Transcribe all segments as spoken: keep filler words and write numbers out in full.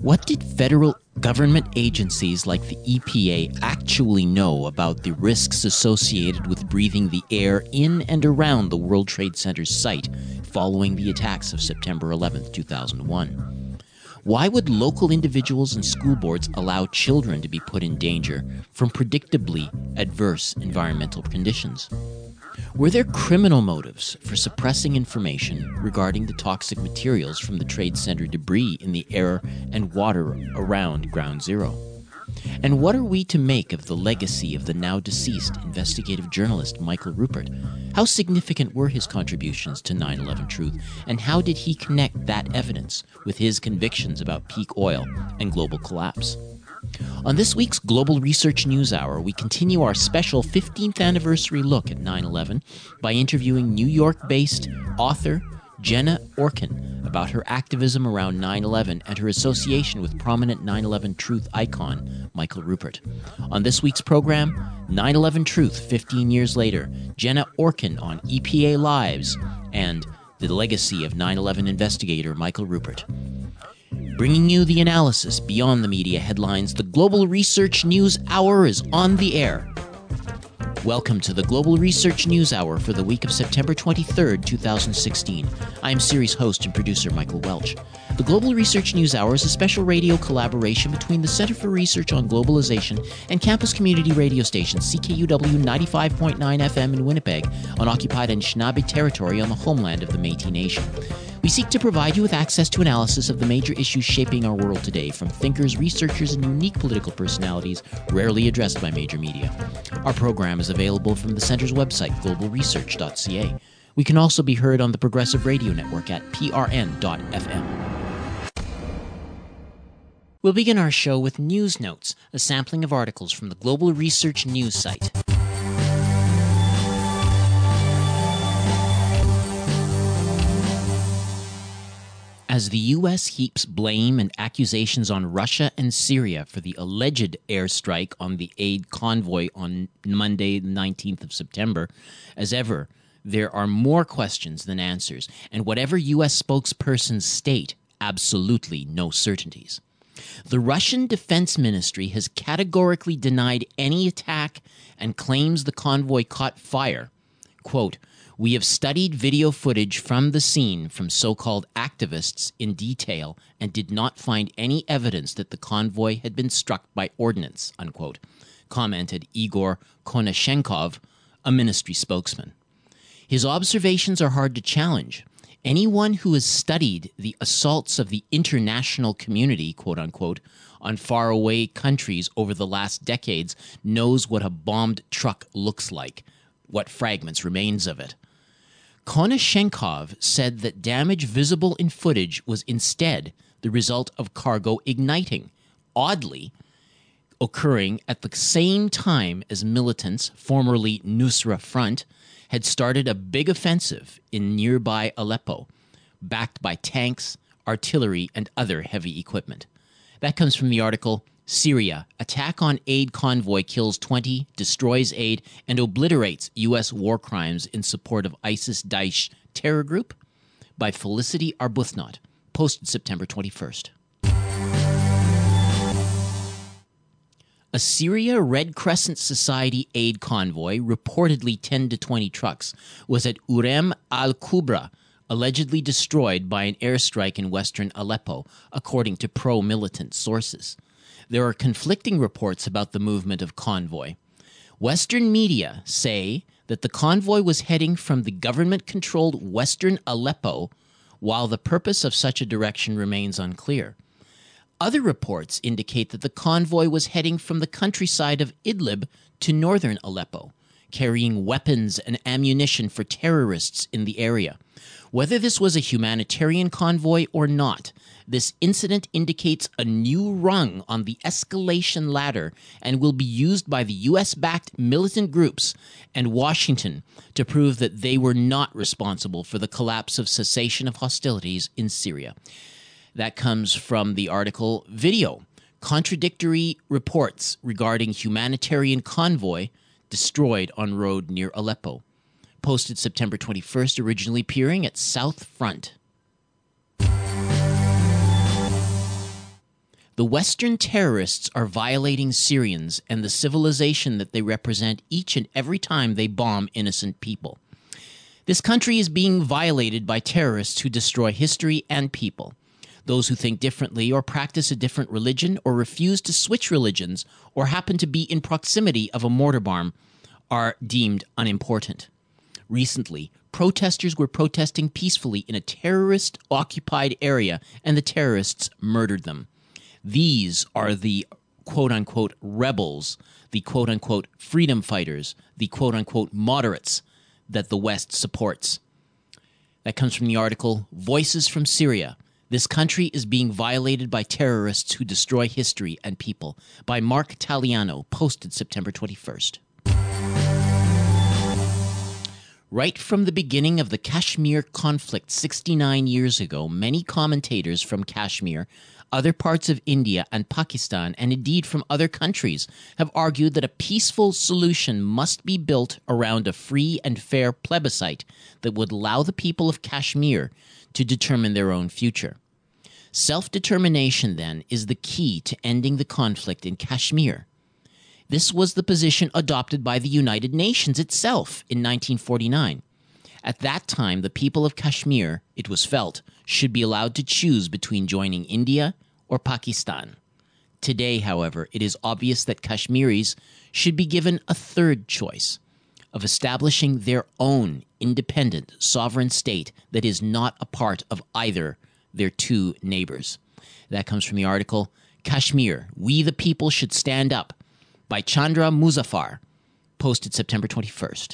What did federal government agencies like the E P A actually know about the risks associated with breathing the air in and around the World Trade Center's site following the attacks of September eleventh, two thousand one? Why would local individuals and school boards allow children to be put in danger from predictably adverse environmental conditions? Were there criminal motives for suppressing information regarding the toxic materials from the Trade Center debris in the air and water around Ground Zero? And what are we to make of the legacy of the now deceased investigative journalist Michael Ruppert? How significant were his contributions to nine eleven Truth, and how did he connect that evidence with his convictions about peak oil and global collapse? On this week's Global Research News Hour, we continue our special fifteenth anniversary look at nine eleven by interviewing New York-based author Jenna Orkin about her activism around nine eleven and her association with prominent nine eleven Truth icon Michael Ruppert. On this week's program, nine eleven Truth fifteen years later, Jenna Orkin on E P A Lives, and the legacy of nine eleven investigator Michael Ruppert. Bringing you the analysis beyond the media headlines, the Global Research News Hour is on the air. Welcome to the Global Research News Hour for the week of September twenty-third, two thousand sixteen. I am series host and producer Michael Welch. The Global Research News Hour is a special radio collaboration between the Center for Research on Globalization and campus community radio station C K U W ninety-five point nine F M in Winnipeg on occupied Anishinaabe territory on the homeland of the Métis Nation. We seek to provide you with access to analysis of the major issues shaping our world today, from thinkers, researchers, and unique political personalities rarely addressed by major media. Our program is available from the Center's website, global research dot c a. We can also be heard on the Progressive Radio Network at p r n dot f m. We'll begin our show with News Notes, a sampling of articles from the Global Research News site. As the U S heaps blame and accusations on Russia and Syria for the alleged airstrike on the aid convoy on Monday, the nineteenth of September, as ever, there are more questions than answers, and whatever U S spokespersons state, absolutely no certainties. The Russian Defense Ministry has categorically denied any attack and claims the convoy caught fire. Quote, "We have studied video footage from the scene from so-called activists in detail and did not find any evidence that the convoy had been struck by ordnance," unquote, commented Igor Konashenkov, a ministry spokesman. His observations are hard to challenge. Anyone who has studied the assaults of the international community, quote-unquote, on faraway countries over the last decades knows what a bombed truck looks like, what fragments remains of it. Konashenkov said that damage visible in footage was instead the result of cargo igniting, oddly occurring at the same time as militants, formerly Nusra Front, had started a big offensive in nearby Aleppo, backed by tanks, artillery, and other heavy equipment. That comes from the article, Syria, Attack on Aid Convoy Kills twenty, Destroys Aid, and Obliterates U S War Crimes in Support of ISIS-Daesh Terror Group, by Felicity Arbuthnot, posted September twenty-first. A Syria Red Crescent Society aid convoy, reportedly ten to twenty trucks, was at Urem al-Kubra, allegedly destroyed by an airstrike in western Aleppo, according to pro-militant sources. There are conflicting reports about the movement of convoy. Western media say that the convoy was heading from the government-controlled western Aleppo, while the purpose of such a direction remains unclear. Other reports indicate that the convoy was heading from the countryside of Idlib to northern Aleppo, carrying weapons and ammunition for terrorists in the area. Whether this was a humanitarian convoy or not, this incident indicates a new rung on the escalation ladder and will be used by the U S-backed militant groups and Washington to prove that they were not responsible for the collapse of cessation of hostilities in Syria. That comes from the article Video, Contradictory Reports Regarding Humanitarian Convoy Destroyed on Road Near Aleppo, posted September twenty-first, originally appearing at South Front. The Western terrorists are violating Syrians and the civilization that they represent each and every time they bomb innocent people. This country is being violated by terrorists who destroy history and people. Those who think differently or practice a different religion or refuse to switch religions or happen to be in proximity of a mortar bomb are deemed unimportant. Recently, protesters were protesting peacefully in a terrorist-occupied area, and the terrorists murdered them. These are the quote-unquote rebels, the quote-unquote freedom fighters, the quote-unquote moderates that the West supports. That comes from the article, Voices from Syria. This country is being violated by terrorists who destroy history and people, by Mark Taliano, posted September twenty-first. Right from the beginning of the Kashmir conflict sixty-nine years ago, many commentators from Kashmir, other parts of India and Pakistan, and indeed from other countries, have argued that a peaceful solution must be built around a free and fair plebiscite that would allow the people of Kashmir to determine their own future. Self-determination, then, is the key to ending the conflict in Kashmir. This was the position adopted by the United Nations itself in nineteen forty-nine. At that time, the people of Kashmir, it was felt, should be allowed to choose between joining India or Pakistan. Today, however, it is obvious that Kashmiris should be given a third choice of establishing their own independent, sovereign state that is not a part of either their two neighbors. That comes from the article, Kashmir, We the People Should Stand Up, by Chandra Muzaffar, posted September twenty-first.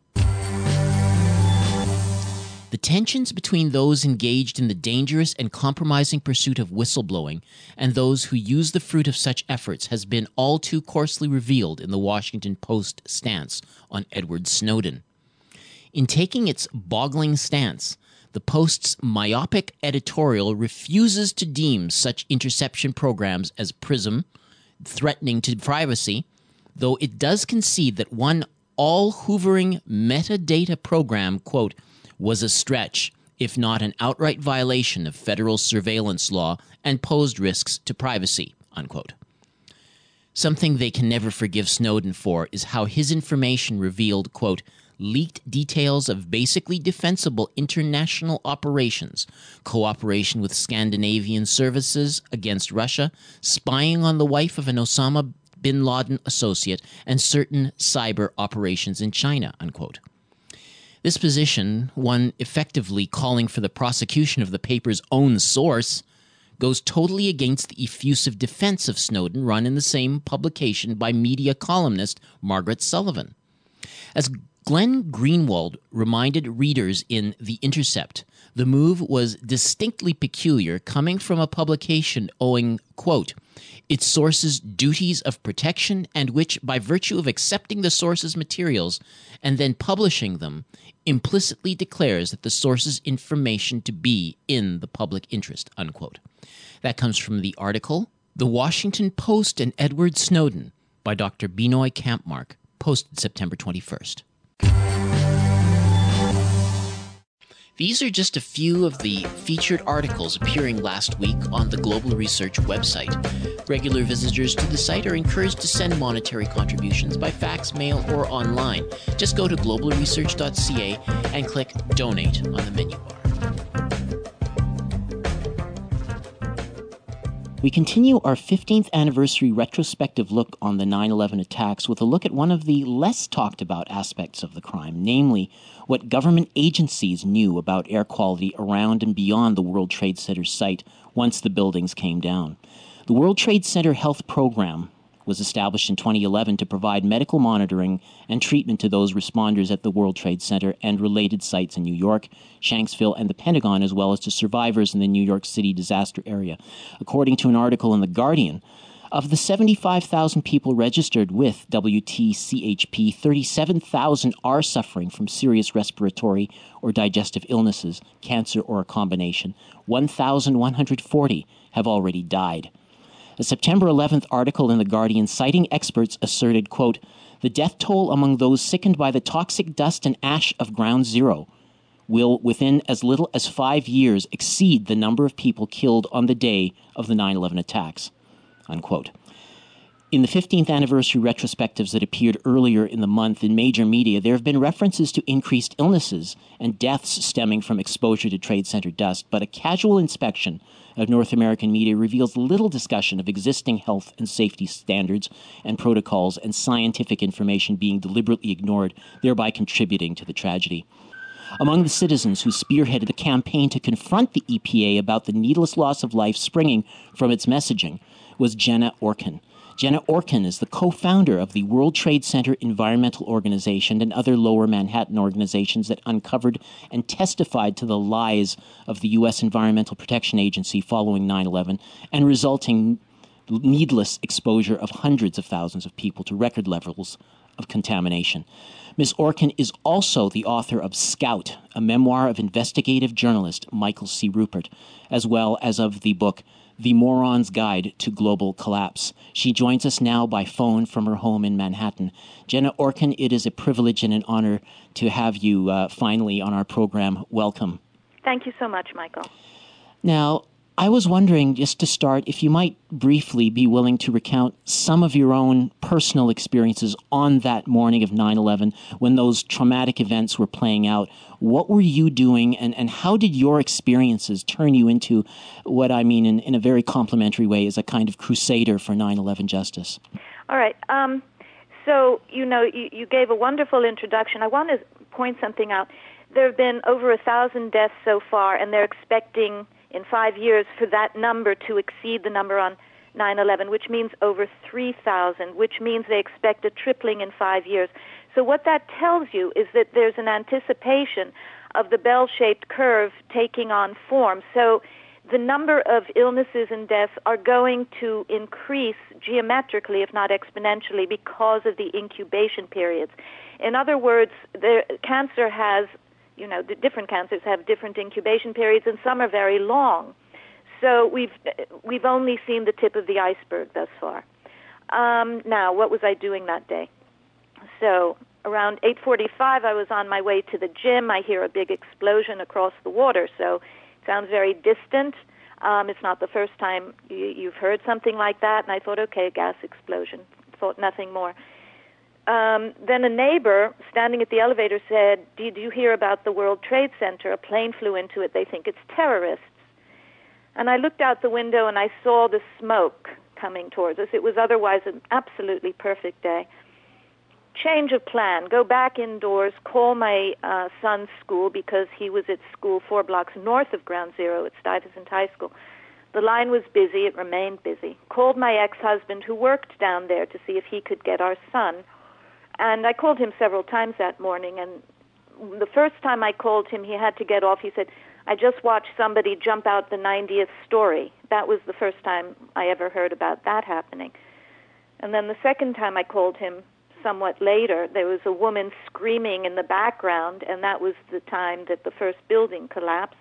The tensions between those engaged in the dangerous and compromising pursuit of whistleblowing and those who use the fruit of such efforts has been all too coarsely revealed in the Washington Post stance on Edward Snowden. In taking its boggling stance, the Post's myopic editorial refuses to deem such interception programs as PRISM threatening to privacy, though it does concede that one all-hoovering metadata program, quote, was a stretch, if not an outright violation of federal surveillance law and posed risks to privacy, unquote. Something they can never forgive Snowden for is how his information revealed, quote, leaked details of basically defensible international operations, cooperation with Scandinavian services against Russia, spying on the wife of an Osama bin Laden associate, and certain cyber operations in China, unquote. This position, one effectively calling for the prosecution of the paper's own source, goes totally against the effusive defense of Snowden run in the same publication by media columnist Margaret Sullivan. As Glenn Greenwald reminded readers in The Intercept, the move was distinctly peculiar, coming from a publication owing, quote, its source's duties of protection, and which, by virtue of accepting the source's materials and then publishing them, implicitly declares that the source's information to be in the public interest, unquote. That comes from the article, The Washington Post and Edward Snowden, by Doctor Binoy Kampmark, posted September twenty-first. These are just a few of the featured articles appearing last week on the Global Research website. Regular visitors to the site are encouraged to send monetary contributions by fax, mail, or online. Just go to global research dot c a and click Donate on the menu bar. We continue our fifteenth anniversary retrospective look on the nine eleven attacks with a look at one of the less talked about aspects of the crime, namely what government agencies knew about air quality around and beyond the World Trade Center site once the buildings came down. The World Trade Center Health Program was established in twenty eleven to provide medical monitoring and treatment to those responders at the World Trade Center and related sites in New York, Shanksville, and the Pentagon, as well as to survivors in the New York City disaster area. According to an article in The Guardian, of the seventy-five thousand people registered with W T C H P, thirty-seven thousand are suffering from serious respiratory or digestive illnesses, cancer, or a combination. one thousand one hundred forty have already died. A September eleventh article in The Guardian citing experts asserted, quote, the death toll among those sickened by the toxic dust and ash of Ground Zero will, within as little as five years, exceed the number of people killed on the day of the nine eleven attacks. unquote. In the fifteenth anniversary retrospectives that appeared earlier in the month in major media, there have been references to increased illnesses and deaths stemming from exposure to Trade Center dust, but a casual inspection of North American media reveals little discussion of existing health and safety standards and protocols and scientific information being deliberately ignored, thereby contributing to the tragedy. Among the citizens who spearheaded the campaign to confront the E P A about the needless loss of life springing from its messaging was Jenna Orkin. Jenna Orkin is the co-founder of the World Trade Center Environmental Organization and other Lower Manhattan organizations that uncovered and testified to the lies of the U S Environmental Protection Agency following nine eleven and resulting needless exposure of hundreds of thousands of people to record levels of contamination. Miz Orkin is also the author of Scout, a memoir of investigative journalist Michael C. Rupert, as well as of the book The Moron's Guide to Global Collapse. She joins us now by phone from her home in Manhattan. Jenna Orkin, it is a privilege and an honor to have you uh, finally on our program. Welcome. Thank you so much, Michael. Now, I was wondering, just to start, if you might briefly be willing to recount some of your own personal experiences on that morning of nine eleven when those traumatic events were playing out. What were you doing, and, and how did your experiences turn you into what I mean in, in a very complimentary way as a kind of crusader for nine eleven justice? All right. Um, so, you know, you, you gave a wonderful introduction. I want to point something out. There have been over a thousand deaths so far, and they're expecting in five years for that number to exceed the number on nine eleven, which means over three thousand, which means they expect a tripling in five years. So what that tells you is that there's an anticipation of the bell-shaped curve taking on form. So the number of illnesses and deaths are going to increase geometrically, if not exponentially, because of the incubation periods. In other words, the cancer has You know, the different cancers have different incubation periods, and some are very long. So we've we've only seen the tip of the iceberg thus far. Um, now, what was I doing that day? So around eight forty-five, I was on my way to the gym. I hear a big explosion across the water, so it sounds very distant. Um, it's not the first time you, you've heard something like that, and I thought, okay, a gas explosion. Thought nothing more. Um, then a neighbor standing at the elevator said, did you hear about the World Trade Center? A plane flew into it. They think it's terrorists. And I looked out the window and I saw the smoke coming towards us. It was otherwise an absolutely perfect day. Change of plan. Go back indoors, call my uh, son's school because he was at school four blocks north of Ground Zero at Stuyvesant High School. The line was busy. It remained busy. Called my ex-husband who worked down there to see if he could get our son. And I called him several times that morning, and the first time I called him, he had to get off. He said, I just watched somebody jump out the ninetieth story. That was the first time I ever heard about that happening. And then the second time I called him somewhat later, there was a woman screaming in the background, and that was the time that the first building collapsed.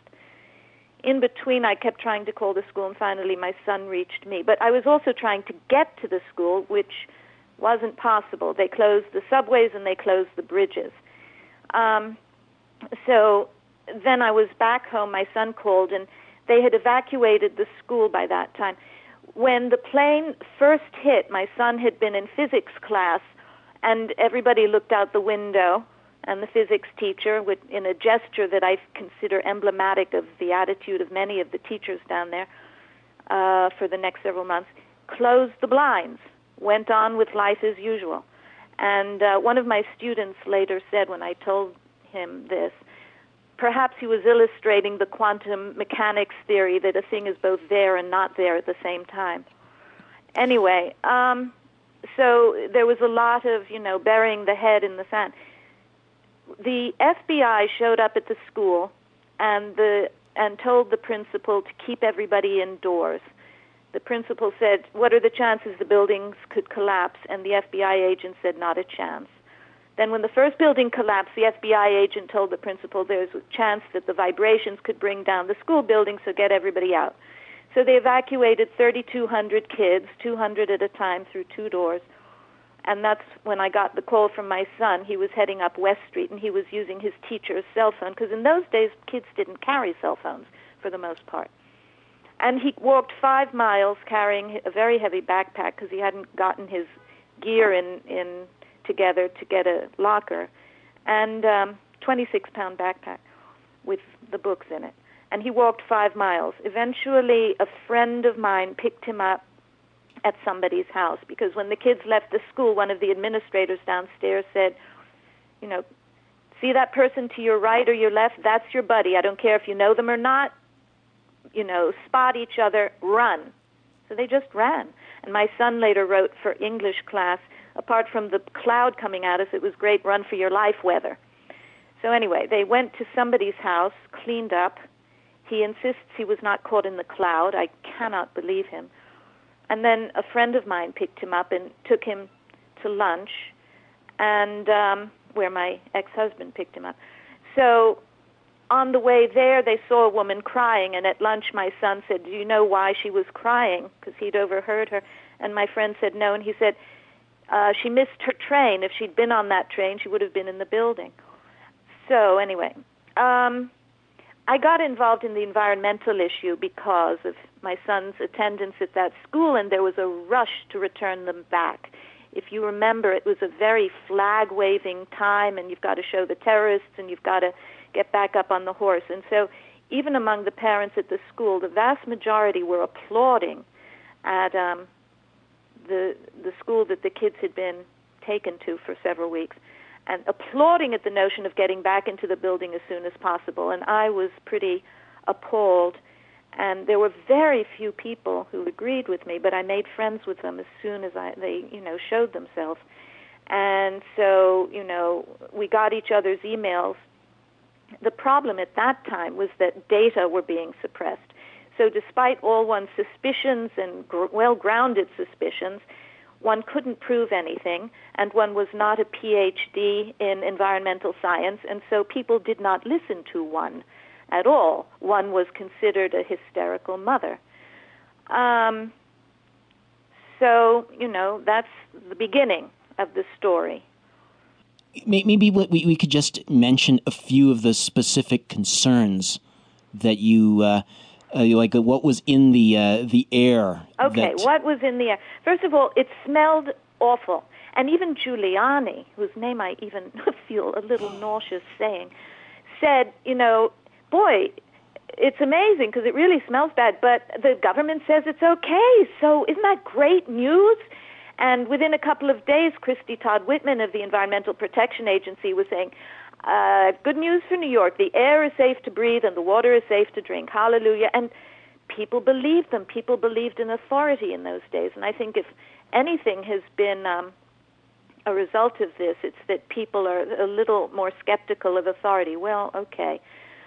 In between, I kept trying to call the school, and finally my son reached me. But I was also trying to get to the school, which wasn't possible. They closed the subways and they closed the bridges. Um, so then I was back home. My son called, and they had evacuated the school by that time. When the plane first hit, my son had been in physics class, and everybody looked out the window, and the physics teacher, with, in a gesture that I consider emblematic of the attitude of many of the teachers down there uh, for the next several months, closed the blinds, went on with life as usual. And uh, one of my students later said when I told him this, perhaps he was illustrating the quantum mechanics theory that a thing is both there and not there at the same time. Anyway, um, so there was a lot of, you know, burying the head in the sand. The F B I showed up at the school and the and told the principal to keep everybody indoors. The principal said, what are the chances the buildings could collapse? And the F B I agent said, not a chance. Then when the first building collapsed, the F B I agent told the principal there's a chance that the vibrations could bring down the school building, so get everybody out. So they evacuated thirty-two hundred kids, two hundred at a time, through two doors. And that's when I got the call from my son. He was heading up West Street, and he was using his teacher's cell phone, because in those days, kids didn't carry cell phones for the most part. And he walked five miles carrying a very heavy backpack because he hadn't gotten his gear in, in together to get a locker, and um, twenty-six pound backpack with the books in it. And he walked five miles. Eventually, a friend of mine picked him up at somebody's house, because when the kids left the school, one of the administrators downstairs said, you know, see that person to your right or your left? That's your buddy. I don't care if you know them or not. You know, spot each other, run. So they just ran. And my son later wrote for English class, apart from the cloud coming at us, it was great run for your life weather. So anyway, they went to somebody's house, cleaned up. He insists he was not caught in the cloud. I cannot believe him. And then a friend of mine picked him up and took him to lunch, and um, where my ex-husband picked him up. So on the way there, they saw a woman crying, and at lunch my son said, do you know why she was crying? Because he'd overheard her. And my friend said no, and he said, uh, she missed her train. If she'd been on that train, she would have been in the building. So anyway, um, I got involved in the environmental issue because of my son's attendance at that school, and there was a rush to return them back. If you remember, it was a very flag-waving time, and you've got to show the terrorists, and you've got to get back up on the horse. And so even among the parents at the school, the vast majority were applauding at um, the the school that the kids had been taken to for several weeks, and applauding at the notion of getting back into the building as soon as possible. And I was pretty appalled. And there were very few people who agreed with me, but I made friends with them as soon as I, they, you know, showed themselves. And so, you know, we got each other's emails. The problem at that time was that data were being suppressed. So despite all one's suspicions and gr- well-grounded suspicions, one couldn't prove anything, and one was not a P H D in environmental science, and so people did not listen to one at all. One was considered a hysterical mother. Um, so, you know, that's the beginning of the story. Maybe we, we could just mention a few of the specific concerns that you, uh, uh, like uh, what was in the uh, the air. Okay, that... what was in the air? First of all, it smelled awful. And even Giuliani, whose name I even feel a little nauseous saying, said, you know, boy, it's amazing because it really smells bad, but the government says it's okay. So isn't that great news? And within a couple of days, Christy Todd Whitman of the Environmental Protection Agency was saying, uh, good news for New York. The air is safe to breathe and the water is safe to drink. Hallelujah. And people believed them. People believed in authority in those days. And I think if anything has been um, a result of this, it's that people are a little more skeptical of authority. Well, okay.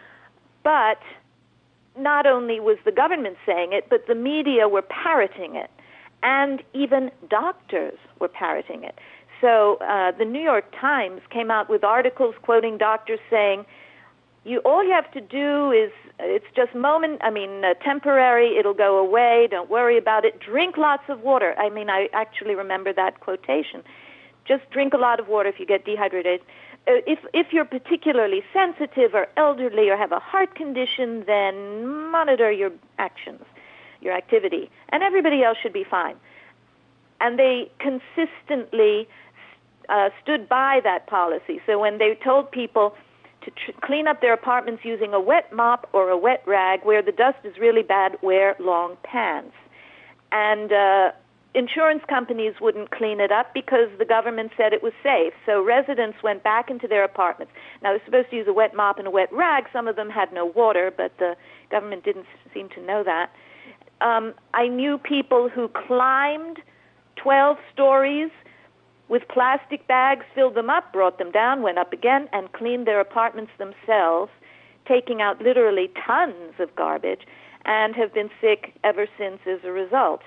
But not only was the government saying it, but the media were parroting it, and even doctors were parroting it. So uh, the New York Times came out with articles quoting doctors saying, "You all you have to do is, it's just moment, I mean, uh, temporary, it'll go away, don't worry about it, drink lots of water." I mean, I actually remember that quotation. Just drink a lot of water if you get dehydrated. If if you're particularly sensitive or elderly or have a heart condition, then monitor your actions, your activity, and everybody else should be fine. And they consistently uh, stood by that policy. So when they told people to tr- clean up their apartments using a wet mop or a wet rag, where the dust is really bad, wear long pants. And uh, insurance companies wouldn't clean it up because the government said it was safe. So residents went back into their apartments. Now, they're supposed to use a wet mop and a wet rag. Some of them had no water, but the government didn't seem to know that. Um, I knew people who climbed twelve stories with plastic bags, filled them up, brought them down, went up again, and cleaned their apartments themselves, taking out literally tons of garbage, and have been sick ever since as a result.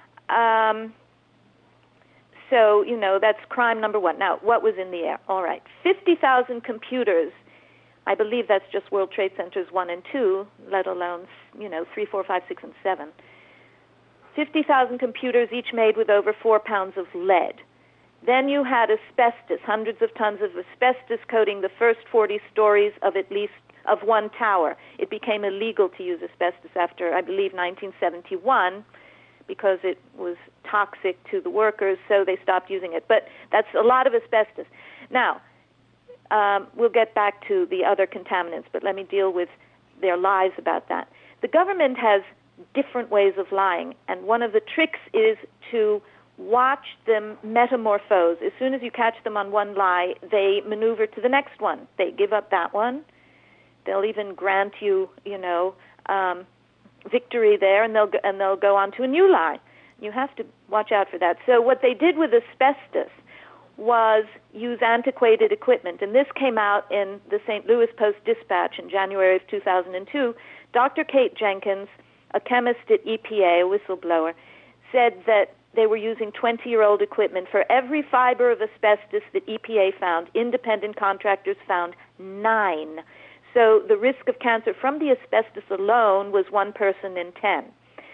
Um, so, you know, that's crime number one. Now, what was in the air? All right, fifty thousand computers. I believe that's just World Trade Centers one and two, let alone, you know, three, four, five, six, and seven. fifty thousand computers, each made with over four pounds of lead. Then you had asbestos, hundreds of tons of asbestos coating the first forty stories of at least of one tower. It became illegal to use asbestos after, I believe, nineteen seventy-one, because it was toxic to the workers, so they stopped using it. But that's a lot of asbestos. Now, um, we'll get back to the other contaminants, but let me deal with their lies about that. The government has different ways of lying, and one of the tricks is to watch them metamorphose. As soon as you catch them on one lie, they maneuver to the next one. They give up that one. They'll even grant you, you know, um, victory there, and they'll go, and they'll go on to a new lie. You have to watch out for that. So what they did with asbestos was use antiquated equipment, and this came out in the Saint Louis Post-Dispatch in January of two thousand two. Doctor Kate Jenkins, a chemist at E P A, a whistleblower, said that they were using twenty-year-old equipment. For every fiber of asbestos that E P A found, independent contractors found nine. So the risk of cancer from the asbestos alone was one person in ten.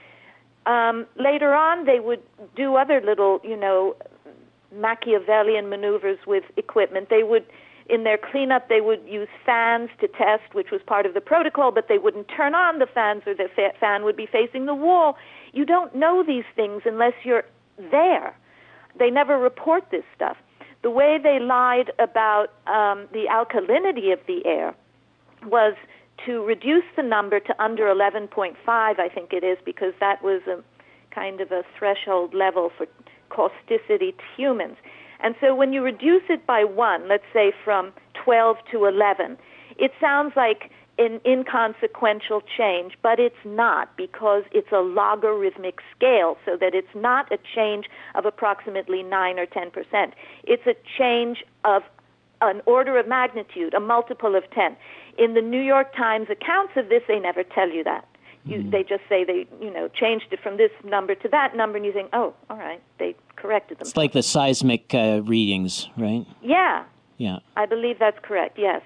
Um, later on, they would do other little, you know, Machiavellian maneuvers with equipment. They would, in their cleanup, they would use fans to test, which was part of the protocol, but they wouldn't turn on the fans, or the fa- fan would be facing the wall. You don't know these things unless you're there. They never report this stuff. The way they lied about um, the alkalinity of the air was to reduce the number to under eleven point five, I think it is, because that was a kind of a threshold level for causticity to humans. And so when you reduce it by one, let's say from twelve to eleven, it sounds like an inconsequential change, but it's not, because it's a logarithmic scale, so that it's not a change of approximately nine or ten percent. It's a change of an order of magnitude, a multiple of ten. In the New York Times accounts of this, they never tell you that. You, mm. They just say they, you know, changed it from this number to that number, and you think, oh, all right, they corrected them. It's like the seismic uh, readings, right? Yeah. Yeah. I believe that's correct, yes.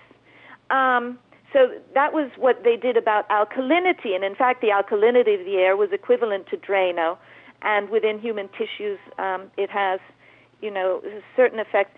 Um, so that was what they did about alkalinity, and in fact, the alkalinity of the air was equivalent to Drano, and within human tissues, um, it has, you know, certain effects.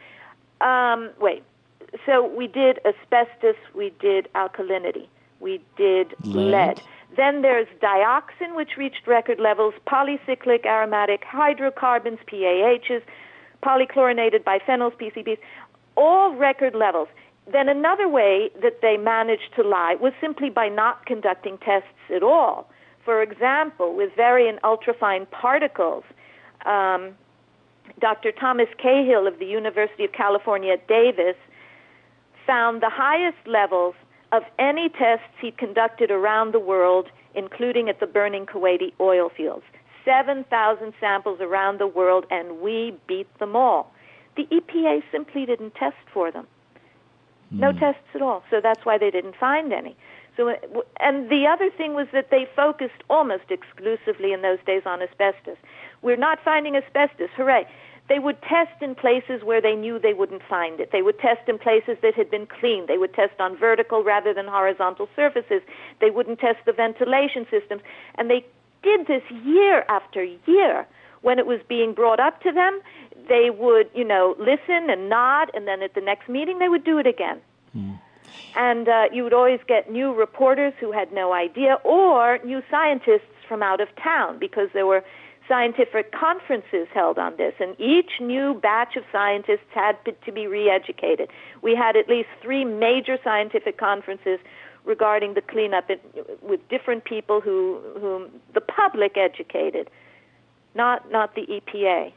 Um, wait. So we did asbestos, we did alkalinity, we did lead. lead. Then there's dioxin, which reached record levels, polycyclic aromatic hydrocarbons, P A Hs, polychlorinated biphenyls, P C Bs, all record levels. Then another way that they managed to lie was simply by not conducting tests at all. For example, with very and ultrafine particles, um, Doctor Thomas Cahill of the University of California at Davis found the highest levels of any tests he'd conducted around the world, including at the burning Kuwaiti oil fields. seven thousand samples around the world, and we beat them all. The E P A simply didn't test for them. No mm. tests at all, so that's why they didn't find any. So, and the other thing was that they focused almost exclusively in those days on asbestos. We're not finding asbestos, hooray. They would test in places where they knew they wouldn't find it. They would test in places that had been cleaned. They would test on vertical rather than horizontal surfaces. They wouldn't test the ventilation systems. And they did this year after year. When it was being brought up to them, they would, you know, listen and nod, and then at the next meeting they would do it again. Mm. And uh, you would always get new reporters who had no idea, or new scientists from out of town, because there were scientific conferences held on this, and each new batch of scientists had to be re-educated. We had at least three major scientific conferences regarding the cleanup with different people who whom the public educated, not not the E P A.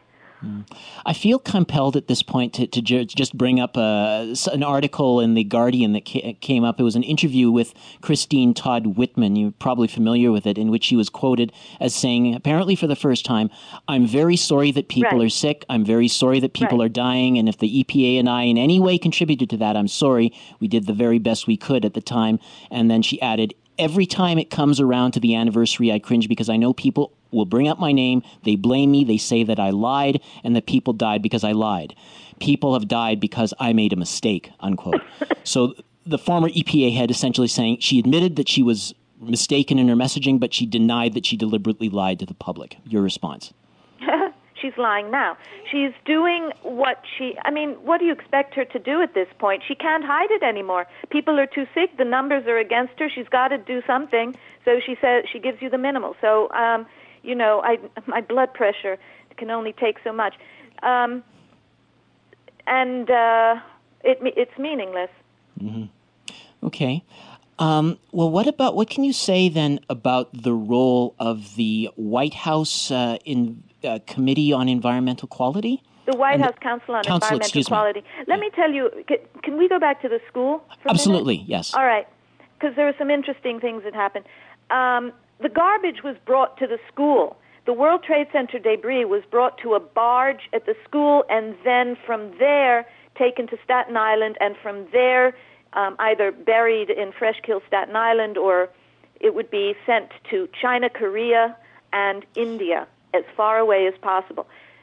I feel compelled at this point to, to ju- just bring up a, an article in The Guardian that ca- came up. It was an interview with Christine Todd Whitman. You're probably familiar with it, in which she was quoted as saying, apparently for the first time, "I'm very sorry that people right. are sick. I'm very sorry that people right. are dying. And if the E P A and I in any way contributed to that, I'm sorry. We did the very best we could at the time." And then she added, "Every time it comes around to the anniversary, I cringe because I know people will bring up my name, they blame me, they say that I lied, and that people died because I lied. People have died because I made a mistake," unquote. So the former E P A head essentially saying she admitted that she was mistaken in her messaging, but she denied that she deliberately lied to the public. Your response? She she's lying now. She's doing what she, I mean, what do you expect her to do at this point? She can't hide it anymore. People are too sick. The numbers are against her. She's got to do something. So she says, she gives you the minimal. So, um, you know, I, my blood pressure can only take so much. Um, and uh, it, it's meaningless. Mm-hmm. Okay. Um, well, what about, what can you say then about the role of the White House uh, in uh, Committee on Environmental Quality? The White and House the, Council on Council, Environmental Quality. Me. Let yeah. me tell you, can, can we go back to the school for a Absolutely, minute? yes. All right, because there were some interesting things that happened. Um, the garbage was brought to the school. The World Trade Center debris was brought to a barge at the school and then from there taken to Staten Island, and from there Um, either buried in Freshkill, Staten Island, or it would be sent to China, Korea, and India as far away as possible.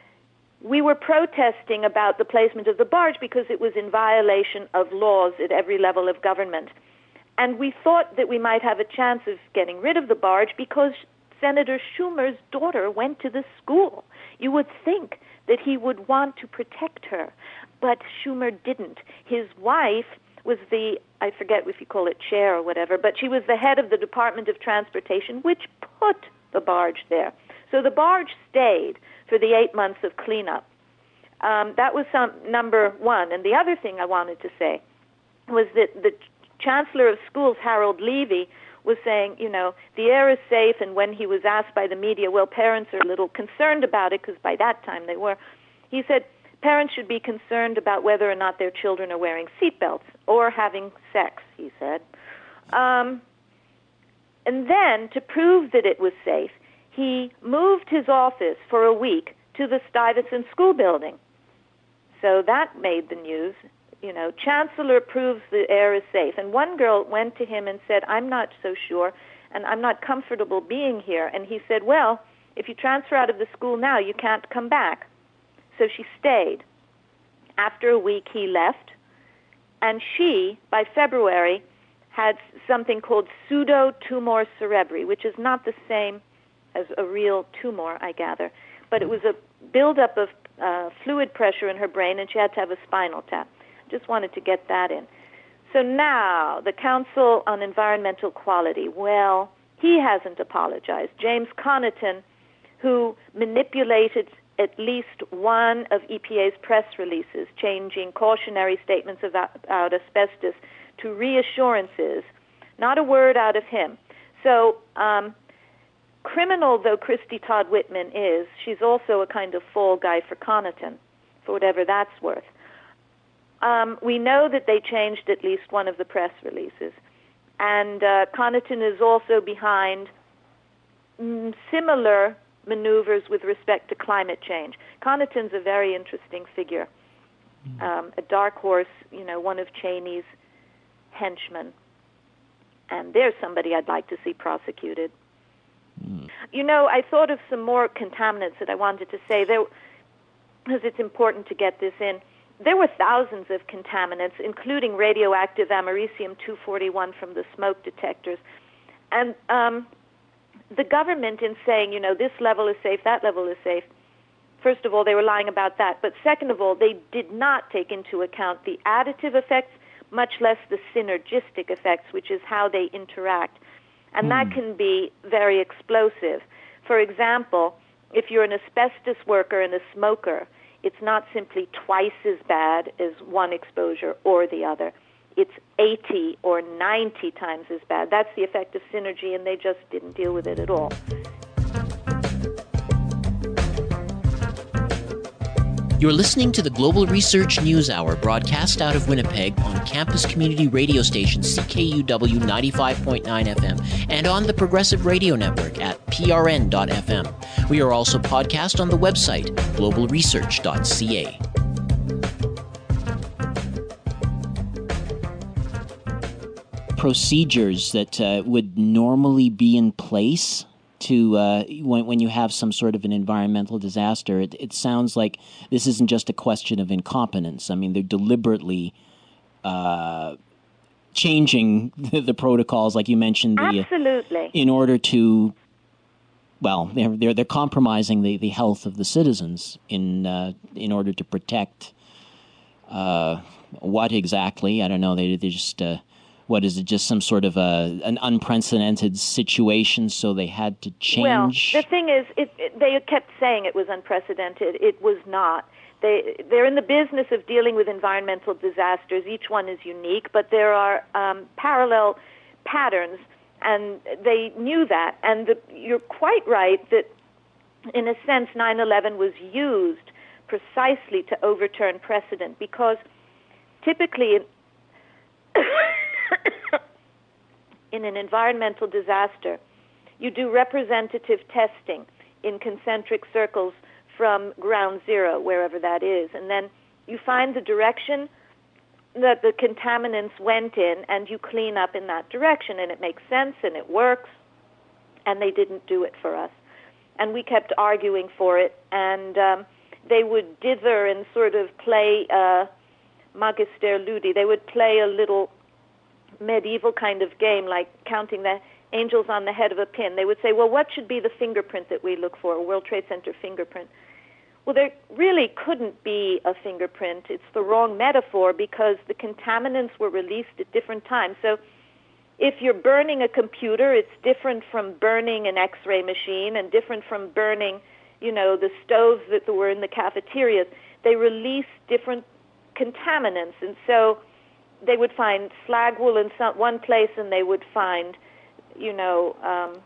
We were protesting about the placement of the barge because it was in violation of laws at every level of government. And we thought that we might have a chance of getting rid of the barge because Senator Schumer's daughter went to the school. You would think that he would want to protect her, but Schumer didn't. His wife was the, I forget if you call it chair or whatever, but she was the head of the Department of Transportation, which put the barge there. So the barge stayed for the eight months of cleanup. Um, that was some, number one. And the other thing I wanted to say was that the Chancellor of Schools, Harold Levy, was saying, you know, the air is safe, and when he was asked by the media, well, parents are a little concerned about it, because by that time they were, he said, parents should be concerned about whether or not their children are wearing seatbelts or having sex, he said. Um, and then, to prove that it was safe, he moved his office for a week to the Stuyvesant School building. So that made the news. You know, Chancellor proves the air is safe. And one girl went to him and said, I'm not so sure, and I'm not comfortable being here. And he said, well, if you transfer out of the school now, you can't come back. So she stayed. After a week, he left, and she, by February, had something called pseudotumor cerebri, which is not the same as a real tumor, I gather, but it was a buildup of uh, fluid pressure in her brain, and she had to have a spinal tap. Just wanted to get that in. So now, the Council on Environmental Quality, well, he hasn't apologized. James Connaughton, who manipulated at least one of E P A's press releases, changing cautionary statements about, about asbestos to reassurances, not a word out of him. So, um, criminal though Christy Todd Whitman is, she's also a kind of fall guy for Connaughton, for whatever that's worth. Um, we know that they changed at least one of the press releases. And uh, Connaughton is also behind mm, similar maneuvers with respect to climate change. Connaughton's a very interesting figure, um, a dark horse, you know, one of Cheney's henchmen. And there's somebody I'd like to see prosecuted. Mm. You know, I thought of some more contaminants that I wanted to say, there, because it's important to get this in. There were thousands of contaminants, including radioactive americium two forty-one from the smoke detectors. And um, the government, in saying, you know, this level is safe, that level is safe, first of all, they were lying about that. But second of all, they did not take into account the additive effects, much less the synergistic effects, which is how they interact. And mm. that can be very explosive. For example, if you're an asbestos worker and a smoker, it's not simply twice as bad as one exposure or the other. It's eighty or ninety times as bad. That's the effect of synergy, and they just didn't deal with it at all. You're listening to the Global Research News Hour, broadcast out of Winnipeg on campus community radio station C K U W ninety-five point nine F M and on the Progressive Radio Network at P R N dot F M. We are also podcast on the website global research dot C A. Procedures that uh, would normally be in place to uh, when, when you have some sort of an environmental disaster, it, it sounds like this isn't just a question of incompetence. I mean, they're deliberately uh, changing the, the protocols, like you mentioned, the, absolutely, in order to well, they're they're, they're compromising the, the health of the citizens in uh, in order to protect uh, what exactly? I don't know. They they just uh, what is it? Just some sort of a an unprecedented situation, so they had to change. Well, the thing is, it, it, they kept saying it was unprecedented. It was not. They they're in the business of dealing with environmental disasters. Each one is unique, but there are um, parallel patterns. And they knew that. And the, you're quite right that, in a sense, nine eleven was used precisely to overturn precedent, because typically in, in an environmental disaster, you do representative testing in concentric circles from ground zero, wherever that is. And then you find the direction that the contaminants went in, and you clean up in that direction, and it makes sense, and it works, and they didn't do it for us. And we kept arguing for it, and um, they would dither and sort of play uh, Magister Ludi. They would play a little medieval kind of game, like counting the angels on the head of a pin. They would say, well, what should be the fingerprint that we look for, a World Trade Center fingerprint? Well, there really couldn't be a fingerprint. It's the wrong metaphor, because the contaminants were released at different times. So if you're burning a computer, it's different from burning an X-ray machine and different from burning, you know, the stoves that were in the cafeterias. They release different contaminants. And so they would find slag wool in some, one place, and they would find, you know, um,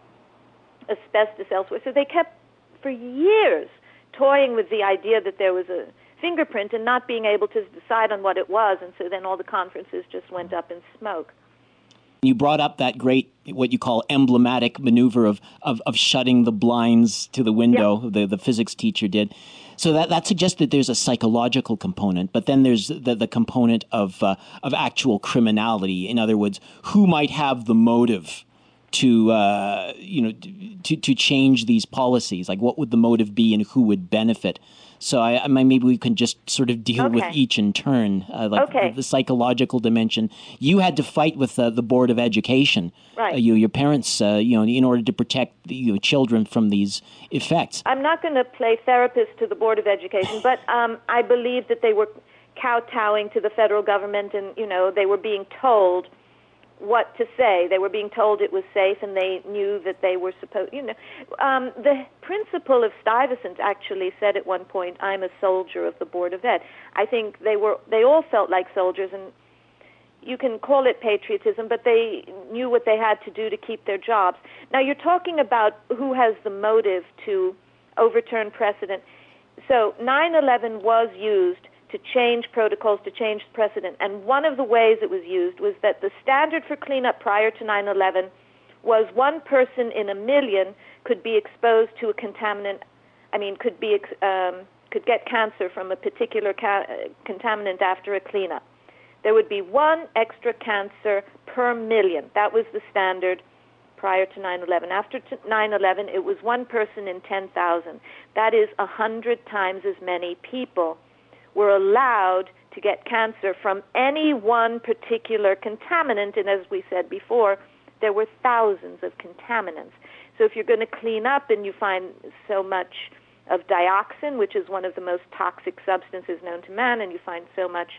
asbestos elsewhere. So they kept, for years, toying with the idea that there was a fingerprint and not being able to decide on what it was, and so then all the conferences just went up in smoke. You brought up that great, what you call emblematic maneuver of, of, of shutting the blinds to the window, yeah. the, the physics teacher did. So that, that suggests that there's a psychological component, but then there's the, the component of uh, of actual criminality. In other words, who might have the motive to uh, you know to to change these policies? Like, what would the motive be, and who would benefit? So I, I maybe we can just sort of deal okay. with each in turn, uh, like okay. the, the psychological dimension. You had to fight with uh, the Board of Education, right? Uh, you, your parents, uh, you know, in order to protect the, you know, children from these effects. I'm not going to play therapist to the Board of Education, but um, I believe that they were kowtowing to the federal government, and you know, they were being told what to say. They were being told it was safe, and they knew that they were supposed, you know. Um, the principal of Stuyvesant actually said at one point, I'm a soldier of the Board of Ed. I think they were, they all felt like soldiers, and you can call it patriotism, but they knew what they had to do to keep their jobs. Now, you're talking about who has the motive to overturn precedent. So nine eleven was used to change protocols, to change precedent. And one of the ways it was used was that the standard for cleanup prior to nine eleven was one person in a million could be exposed to a contaminant, I mean, could be um, could get cancer from a particular ca- contaminant after a cleanup. There would be one extra cancer per million. That was the standard prior to nine eleven. After nine eleven, it was one person in ten thousand. That is one hundred times as many people were allowed to get cancer from any one particular contaminant, and as we said before, there were thousands of contaminants. So if you're going to clean up and you find so much of dioxin, which is one of the most toxic substances known to man, and you find so much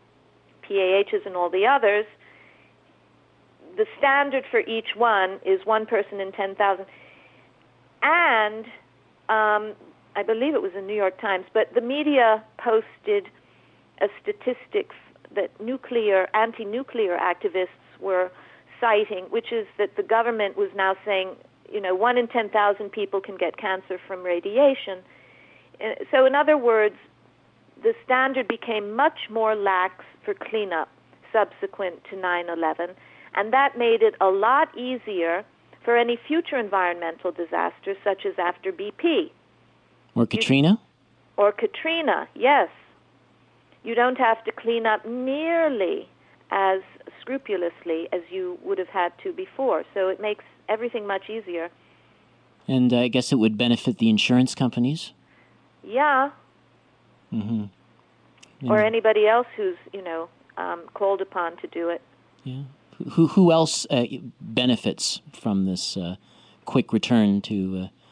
P A Hs and all the others, the standard for each one is one person in ten thousand. And um, I believe it was in New York Times, but the media posted a statistic that nuclear, anti-nuclear activists were citing, which is that the government was now saying, you know, one in ten thousand people can get cancer from radiation. So in other words, the standard became much more lax for cleanup subsequent to nine eleven, and that made it a lot easier for any future environmental disasters, such as after B P. Or Katrina? You, or Katrina, yes. You don't have to clean up nearly as scrupulously as you would have had to before. So it makes everything much easier. And uh, I guess it would benefit the insurance companies? Yeah. Mm-hmm. Yeah. Or anybody else who's, you know, um, called upon to do it. Yeah. Who who else uh, benefits from this uh, quick return to uh,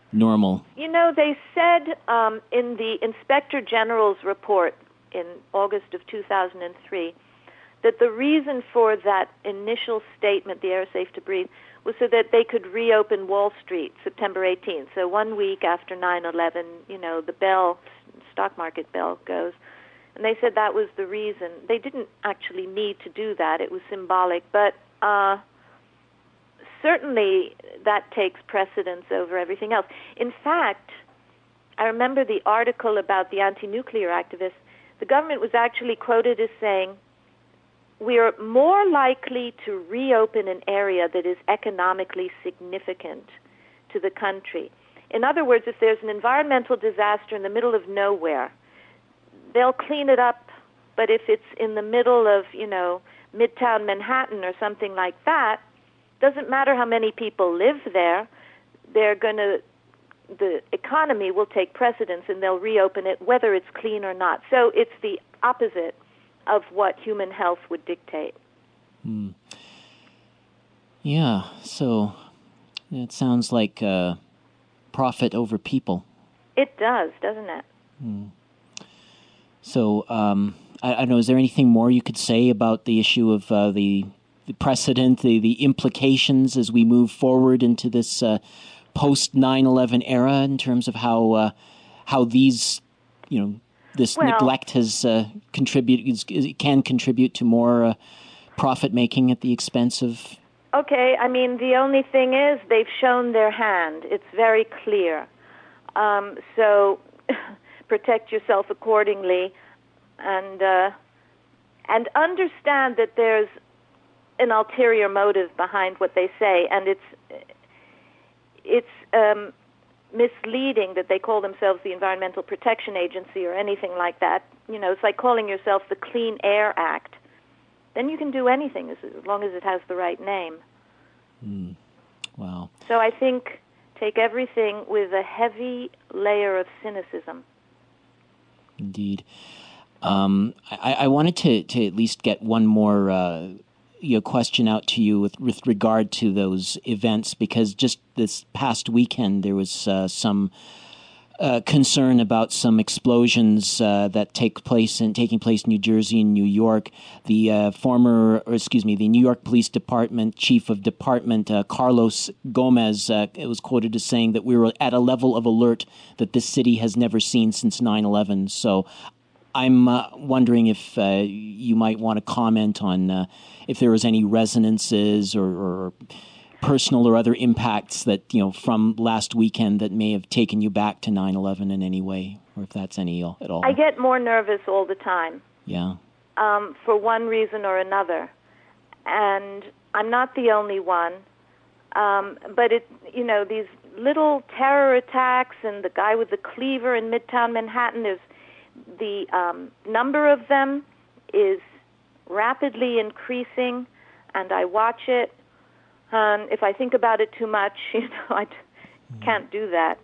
normal? You know, they said um, in the Inspector General's report in August of two thousand three that the reason for that initial statement, the air is safe to breathe, was so that they could reopen Wall Street September eighteenth. So one week after nine eleven, you know, the bell, stock market bell goes. And they said that was the reason. They didn't actually need to do that. It was symbolic. But uh, certainly that takes precedence over everything else. In fact, I remember the article about the anti-nuclear activists. The government was actually quoted as saying, we are more likely to reopen an area that is economically significant to the country. In other words, if there's an environmental disaster in the middle of nowhere, they'll clean it up, but if it's in the middle of, you know, Midtown Manhattan or something like that, doesn't matter how many people live there, they're going to, the economy will take precedence and they'll reopen it whether it's clean or not. So it's the opposite of what human health would dictate. Hmm. Yeah, so it sounds like uh, profit over people. It does, doesn't it? Hmm. So, um, I, I don't know, is there anything more you could say about the issue of uh, the, the precedent, the, the implications as we move forward into this uh, post nine eleven era in terms of how uh, how these, you know, this well, neglect has uh, contributed, can contribute to more uh, profit making at the expense of... Okay, I mean, the only thing is they've shown their hand. It's very clear. Um, so... protect yourself accordingly, and uh, and understand that there's an ulterior motive behind what they say, and it's it's um, misleading that they call themselves the Environmental Protection Agency or anything like that. You know, it's like calling yourself the Clean Air Act. Then you can do anything as, as long as it has the right name. Mm. Wow. So I think take everything with a heavy layer of cynicism. Indeed. Um, I, I wanted to, to at least get one more uh, you know, question out to you with, with regard to those events, because just this past weekend there was uh, some uh, concern about some explosions uh, that take place in taking place in New Jersey and New York. The uh, former, or excuse me, the New York Police Department Chief of Department uh, Carlos Gomez, uh, it was quoted as saying that we were at a level of alert that this city has never seen since nine eleven. So I'm uh, wondering if uh, you might want to comment on uh, if there was any resonances or, or personal or other impacts that, you know, from last weekend that may have taken you back to nine eleven in any way, or if that's any at all. I get more nervous all the time. Yeah. Um, for one reason or another. And I'm not the only one. Um, but, it, you know, these little terror attacks and the guy with the cleaver in Midtown Manhattan, is the um, number of them is rapidly increasing, and I watch it. Um, if I think about it too much, you know, I t- can't do that.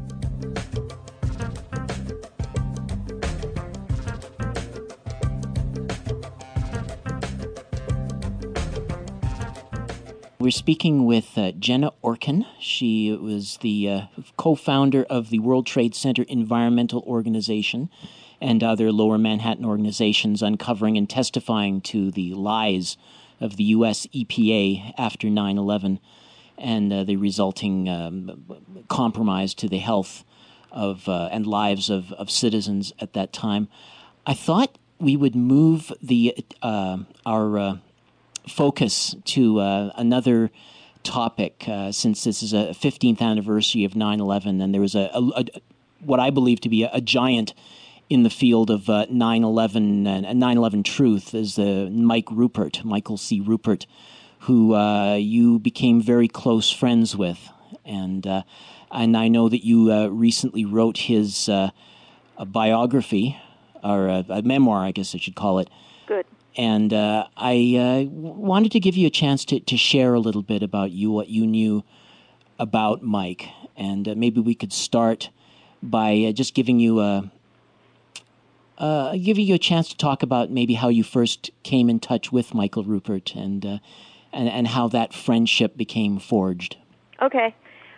We're speaking with uh, Jenna Orkin. She was the uh, co-founder of the World Trade Center Environmental Organization and other Lower Manhattan organizations, uncovering and testifying to the lies of the U S E P A after nine eleven and uh, the resulting um, compromise to the health of uh, and lives of, of citizens at that time. I thought we would move the uh, our uh, focus to uh, another topic, uh, since this is a fifteenth anniversary of nine eleven, and there was a, a, a what I believe to be a, a giant in the field of uh, nine eleven and nine eleven truth is uh, Mike Ruppert, Michael C. Ruppert, who uh, you became very close friends with, and uh, and I know that you uh, recently wrote his uh, a biography, or a, a memoir, I guess I should call it. Good. And uh, I uh, wanted to give you a chance to, to share a little bit about you, what you knew about Mike, and uh, maybe we could start by uh, just giving you a uh, giving you a chance to talk about maybe how you first came in touch with Michael Ruppert and uh, and and how that friendship became forged. Okay.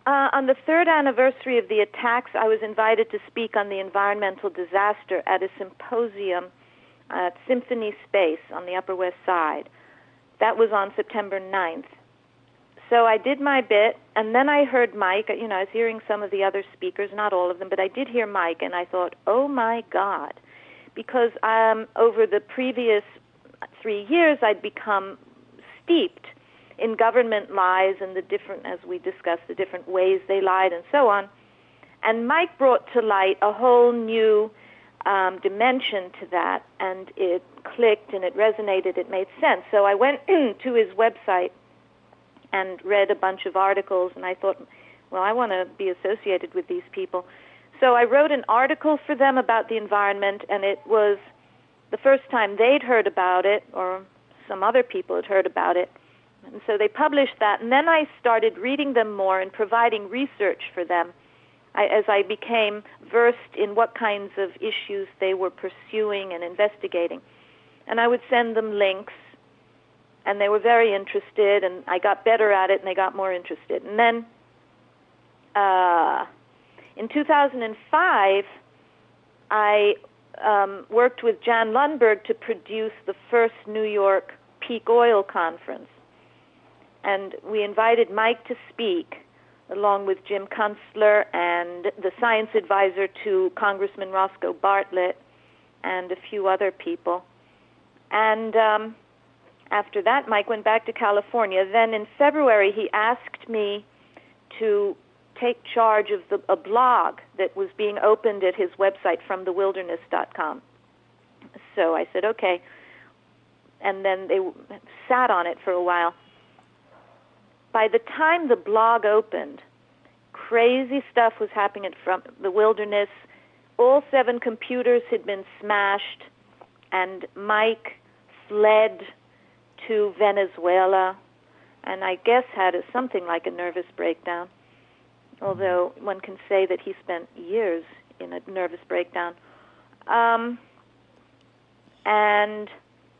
uh, on the third anniversary of the attacks, I was invited to speak on the environmental disaster at a symposium at Symphony Space on the Upper West Side. That was on September ninth. So I did my bit, and then I heard Mike. You know, I was hearing some of the other speakers, not all of them, but I did hear Mike, and I thought, oh, my God. Because um, over the previous three years, I'd become steeped in government lies and the different, as we discussed, the different ways they lied and so on. And Mike brought to light a whole new um, dimension to that, and it clicked and it resonated, it made sense. So I went to his website and read a bunch of articles, and I thought, well, I want to be associated with these people. So I wrote an article for them about the environment, and it was the first time they'd heard about it, or some other people had heard about it. And so they published that, and then I started reading them more and providing research for them I, as I became versed in what kinds of issues they were pursuing and investigating. And I would send them links, and they were very interested, and I got better at it, and they got more interested. And then uh, in two thousand five, I um, worked with Jan Lundberg to produce the first New York Peak Oil Conference. And we invited Mike to speak, along with Jim Kunstler and the science advisor to Congressman Roscoe Bartlett and a few other people. And um, after that, Mike went back to California. Then in February, he asked me to take charge of the, a blog that was being opened at his website, from the wilderness dot com. So I said, okay. And then they sat on it for a while. By the time the blog opened, crazy stuff was happening from the wilderness. All seven computers had been smashed, and Mike fled to Venezuela, and I guess had a, something like a nervous breakdown, although one can say that he spent years in a nervous breakdown. Um, and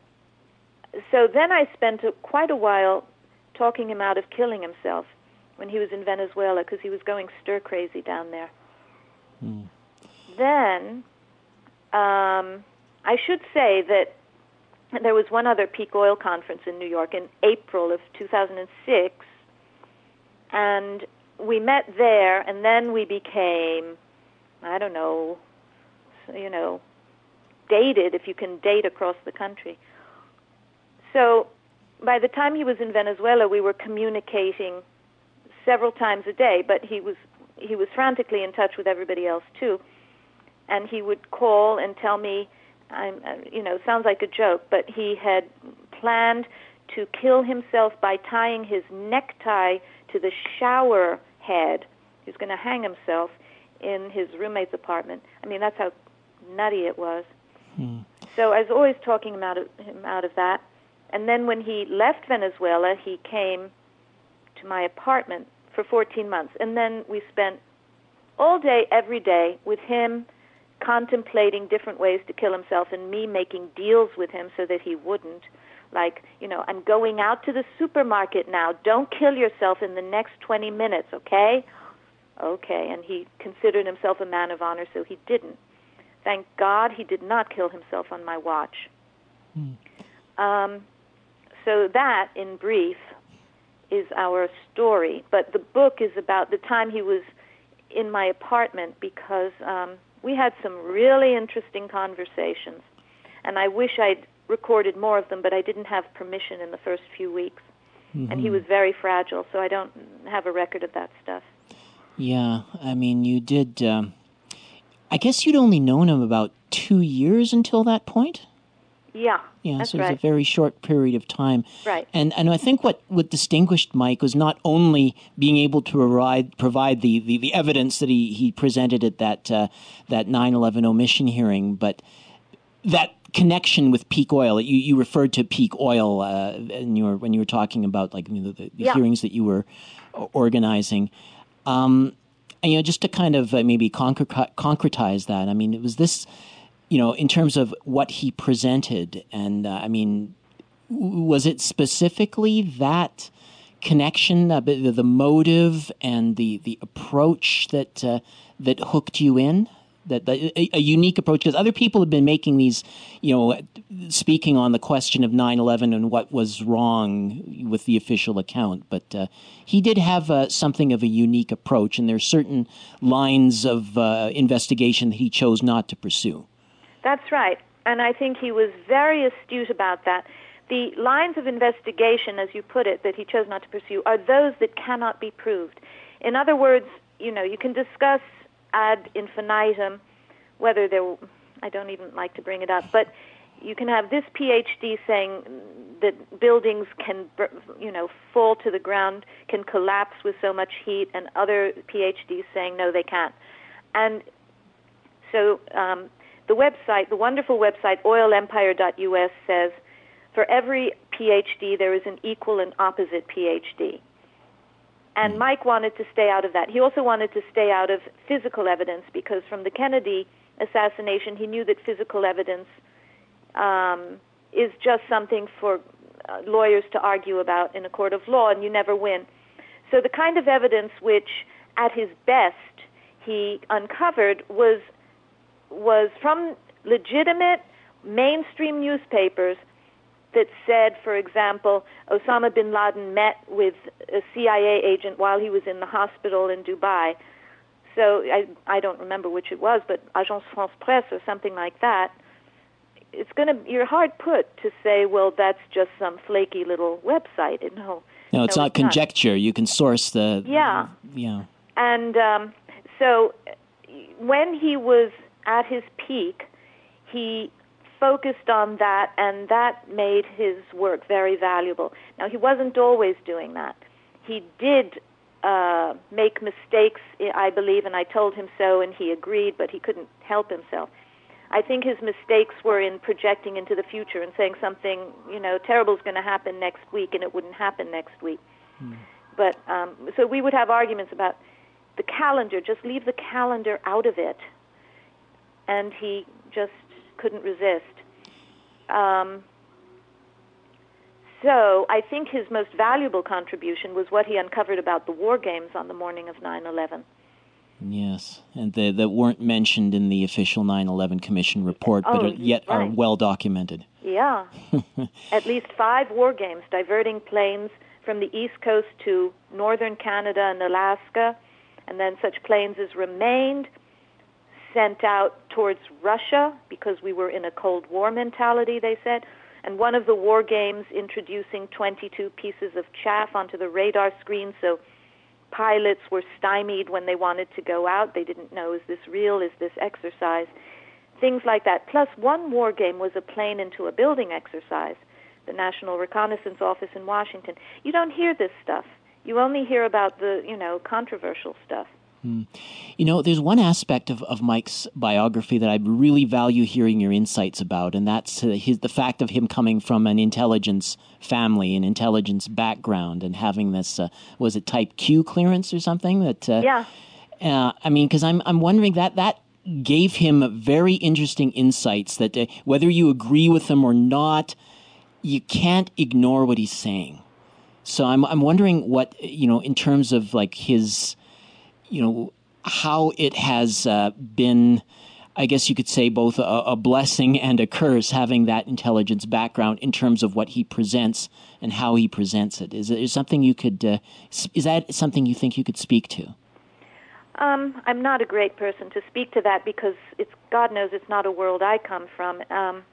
so then I spent a, quite a while talking him out of killing himself when he was in Venezuela, because he was going stir-crazy down there. Mm. Then, um, I should say that there was one other peak oil conference in New York in April of two thousand six, and we met there, and then we became, I don't know, you know, dated, if you can date across the country. So by the time he was in Venezuela, we were communicating several times a day, but he was he was frantically in touch with everybody else too. And he would call and tell me, I'm, you know, sounds like a joke, but he had planned to kill himself by tying his necktie to the shower head. He was going to hang himself in his roommate's apartment. I mean, that's how nutty it was. Hmm. So I was always talking him out of, him out of that. And then when he left Venezuela, he came to my apartment for fourteen months. And then we spent all day, every day, with him contemplating different ways to kill himself, and me making deals with him so that he wouldn't. Like, you know, I'm going out to the supermarket now. Don't kill yourself in the next twenty minutes, okay? Okay. And he considered himself a man of honor, so he didn't. Thank God he did not kill himself on my watch. Hmm. Um, so that, in brief, is our story. But the book is about the time he was in my apartment, because um, we had some really interesting conversations. And I wish I'd recorded more of them, but I didn't have permission in the first few weeks. Mm-hmm. And he was very fragile, so I don't have a record of that stuff. Yeah, I mean, you did... Um, I guess you'd only known him about two years until that point? Yeah, Yeah, that's so it was right. a very short period of time. Right. And and I think what, what distinguished Mike was not only being able to provide provide the, the, the evidence that he, he presented at that uh, that nine eleven omission hearing, but that connection with peak oil. You you referred to peak oil uh, in your, when you were talking about like you know, the, the yeah. hearings that you were organizing. Um, and you know, just to kind of uh, maybe concre- concretize that, I mean, it was this. You know, in terms of what he presented, and uh, I mean, was it specifically that connection, uh, the, the motive, and the, the approach that uh, that hooked you in? That, that a, a unique approach, because other people have been making these, you know, speaking on the question of nine eleven and what was wrong with the official account. But uh, he did have uh, something of a unique approach, and there are certain lines of uh, investigation that he chose not to pursue. That's right, and I think he was very astute about that. The lines of investigation, as you put it, that he chose not to pursue are those that cannot be proved. In other words, you know, you can discuss ad infinitum, whether there, I don't even like to bring it up, but you can have this PhD saying that buildings can, you know, fall to the ground, can collapse with so much heat, and other PhDs saying no, they can't. And so um, the website, the wonderful website oil empire dot U S says, for every PhD there is an equal and opposite PhD. And Mike wanted to stay out of that. He also wanted to stay out of physical evidence because from the Kennedy assassination, he knew that physical evidence um, is just something for uh, lawyers to argue about in a court of law, and you never win. So the kind of evidence which, at his best, he uncovered was was from legitimate mainstream newspapers that said, for example, Osama bin Laden met with a C I A agent while he was in the hospital in Dubai. So I, I don't remember which it was, but Agence France Presse or something like that. It's going to, you're hard put to say, well, that's just some flaky little website. No, no, it's no, not it's conjecture. Not. You can source the... Yeah. Yeah. And um, so when he was at his peak, he focused on that, and that made his work very valuable. Now, he wasn't always doing that. He did uh, make mistakes, I believe, and I told him so, and he agreed, but he couldn't help himself. I think his mistakes were in projecting into the future and saying something, you know, terrible is going to happen next week, and it wouldn't happen next week. Hmm. But um, so we would have arguments about the calendar, just leave the calendar out of it. And he just couldn't resist. Um, so I think his most valuable contribution was what he uncovered about the war games on the morning of nine eleven. Yes, and the, that weren't mentioned in the official nine eleven Commission report, but oh, are, yet right. are well documented. Yeah. At least five war games diverting planes from the East Coast to northern Canada and Alaska, and then such planes as remained sent out towards Russia because we were in a Cold War mentality, they said. And one of the war games introducing twenty-two pieces of chaff onto the radar screen, so pilots were stymied when they wanted to go out. They didn't know, is this real, is this exercise? Things like that. Plus, one war game was a plane into a building exercise, the National Reconnaissance Office in Washington. You don't hear this stuff. You only hear about the, you know, controversial stuff. Mm. You know, there's one aspect of, of Mike's biography that I really value hearing your insights about, and that's uh, his, the fact of him coming from an intelligence family, an intelligence background, and having this, uh, was it type Q clearance or something? That uh, Yeah. Uh, I mean, because I'm I'm wondering that that gave him very interesting insights that uh, whether you agree with them or not, you can't ignore what he's saying. So I'm I'm wondering what, you know, in terms of like his, you know, how it has uh, been, I guess you could say, both a, a blessing and a curse having that intelligence background in terms of what he presents and how he presents it. Is it something you could, uh, is that something you think you could speak to? Um, I'm not a great person to speak to that because it's, God knows it's not a world I come from. Um,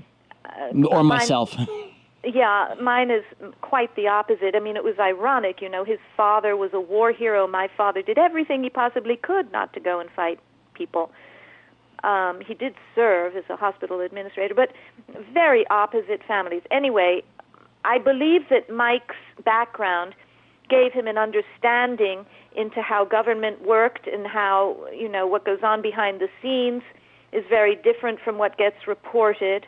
uh, or myself. Mine, yeah, mine is quite the opposite. I mean, it was ironic, you know, his father was a war hero. My father did everything he possibly could not to go and fight people. Um, he did serve as a hospital administrator, but very opposite families. Anyway, I believe that Mike's background gave him an understanding into how government worked and how, you know, what goes on behind the scenes is very different from what gets reported.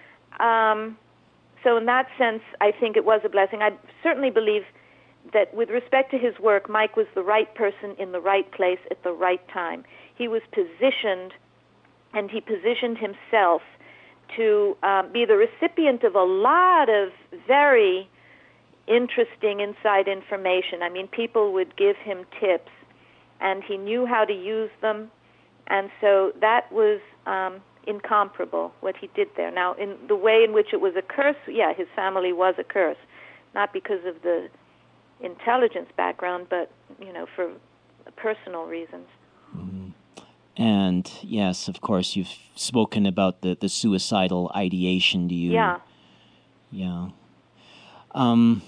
Um, so in that sense, I think it was a blessing. I certainly believe that with respect to his work, Mike was the right person in the right place at the right time. He was positioned, and he positioned himself to um, be the recipient of a lot of very interesting inside information. I mean, people would give him tips, and he knew how to use them, and so that was um, incomparable, what he did there. Now, in the way in which it was a curse, yeah, his family was a curse, not because of the intelligence background, but, you know, for personal reasons. Mm-hmm. And, yes, of course, you've spoken about the, the suicidal ideation. Do you... Yeah. Yeah. Um,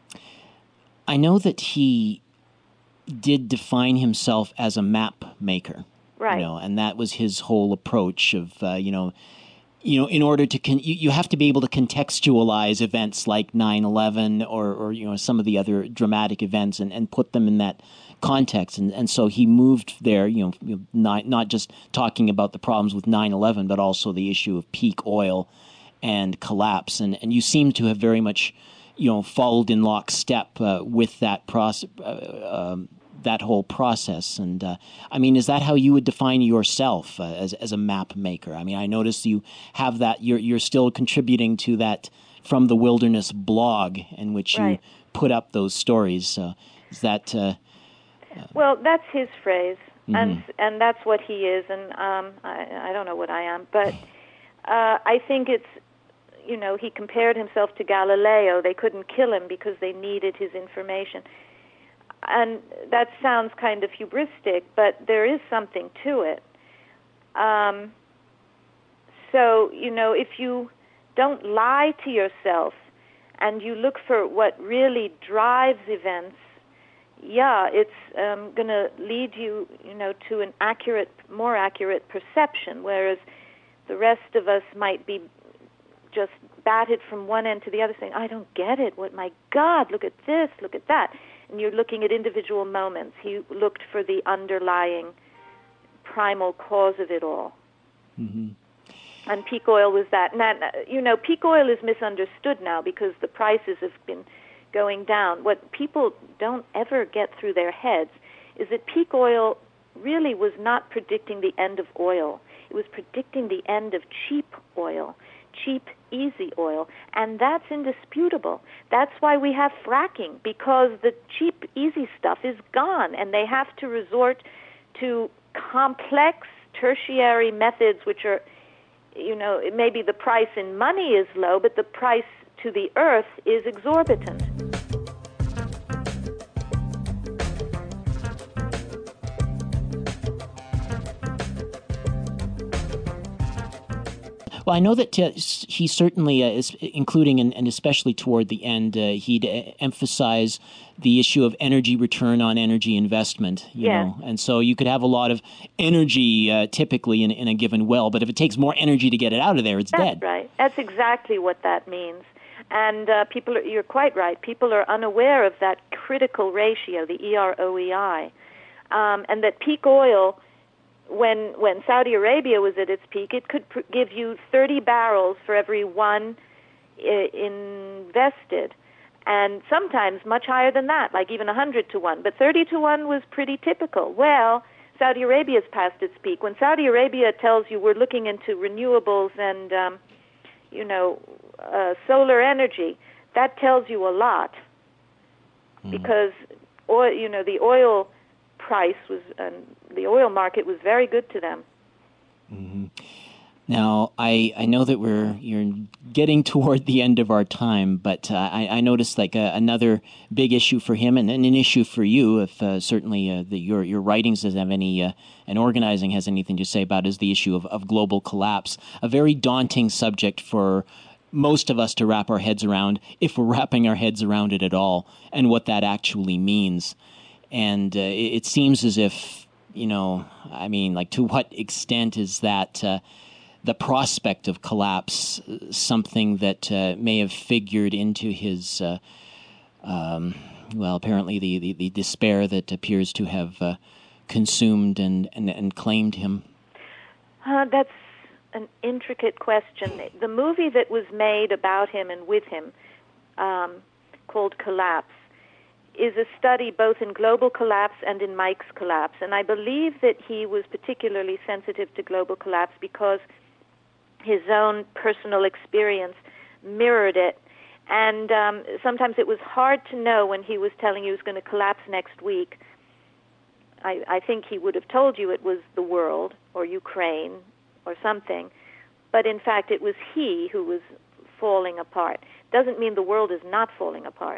I know that he did define himself as a map maker. Right. You know, and that was his whole approach of, uh, you know, you know, in order to, con- you, you have to be able to contextualize events like nine eleven or, or you know, some of the other dramatic events and, and put them in that context. And, and so he moved there, you know, not, not just talking about the problems with nine eleven, but also the issue of peak oil and collapse. And, and you seem to have very much, you know, followed in lockstep uh, with that process, uh, um, that whole process. And uh, I mean, is that how you would define yourself uh, as as a map maker? I mean, I notice you have that. You're you're still contributing to that From the Wilderness blog, in which Right. you put up those stories. Uh, is that? Uh, well, that's his phrase, mm-hmm. and and that's what he is. And um, I, I don't know what I am, but uh, I think it's. You know, he compared himself to Galileo. They couldn't kill him because they needed his information. And that sounds kind of hubristic, but there is something to it. Um, so, you know, if you don't lie to yourself and you look for what really drives events, yeah, it's um, going to lead you, you know, to an accurate, more accurate perception, whereas the rest of us might be just batted from one end to the other, saying, I don't get it. What, my God, look at this, look at that. And you're looking at individual moments. He looked for the underlying primal cause of it all. Mm-hmm. And peak oil was that. And that, you know, peak oil is misunderstood now because the prices have been going down. What people don't ever get through their heads is that peak oil really was not predicting the end of oil. It was predicting the end of cheap oil. Cheap, easy oil, and that's indisputable. That's why we have fracking, because the cheap, easy stuff is gone, and they have to resort to complex tertiary methods, which are, you know, maybe the price in money is low, but the price to the earth is exorbitant. Well, I know that uh, he certainly, uh, is, including and, and especially toward the end, uh, he'd uh, emphasize the issue of energy return on energy investment, you yes. know. And so you could have a lot of energy uh, typically in, in a given well, but if it takes more energy to get it out of there, it's That's dead. That's right. That's exactly what that means. And uh, people, are, you're quite right, people are unaware of that critical ratio, the E R O E I, um, and that peak oil, When when Saudi Arabia was at its peak, it could pr- give you thirty barrels for every one I- invested, and sometimes much higher than that, like even one hundred to one. But thirty to one was pretty typical. Well, Saudi Arabia's past its peak. When Saudi Arabia tells you we're looking into renewables and, um, you know, uh, solar energy, that tells you a lot, mm. because oil, you know, the oil price was, and the oil market was very good to them. Mm-hmm. Now, I, I know that we're you're getting toward the end of our time, but uh, I, I noticed like uh, another big issue for him, and, and an issue for you, if uh, certainly uh, the, your your writings does have any uh, and organizing has anything to say about, is the issue of, of global collapse, a very daunting subject for most of us to wrap our heads around, if we're wrapping our heads around it at all, and what that actually means. And uh, it, it seems as if, you know, I mean, like, to what extent is that uh, the prospect of collapse something that uh, may have figured into his, uh, um, well, apparently the, the, the despair that appears to have uh, consumed and, and, and claimed him? Uh, that's an intricate question. The movie that was made about him and with him, um, called Collapse, is a study both in global collapse and in Mike's collapse. And I believe that he was particularly sensitive to global collapse because his own personal experience mirrored it. And um, sometimes it was hard to know when he was telling you he was going to collapse next week. I, I think he would have told you it was the world or Ukraine or something. But in fact, it was he who was falling apart. Doesn't mean the world is not falling apart.